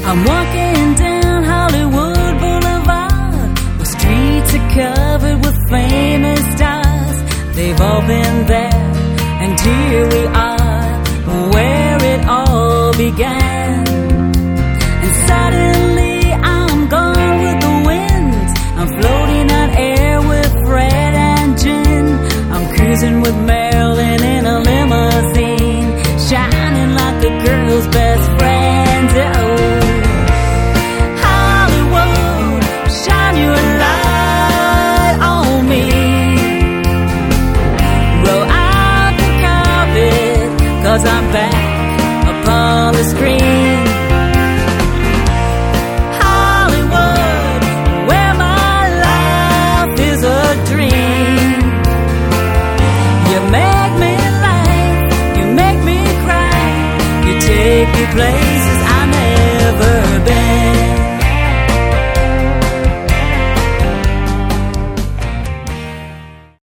I'm walking down Hollywood Boulevard, where streets are covered with famous stars. They've all been there, and here we are, where it all began. And suddenly I'm gone with the wind. I'm floating on air with Fred and Jen. I'm cruising with Marilyn in a limousine, shining like a girl's best friend. Oh, Hollywood, shine your light on me. Roll out the carpet, 'cause I'm back upon the screen. Hollywood, where my life is a dream. You make me laugh, you make me cry, you take me places I've never been.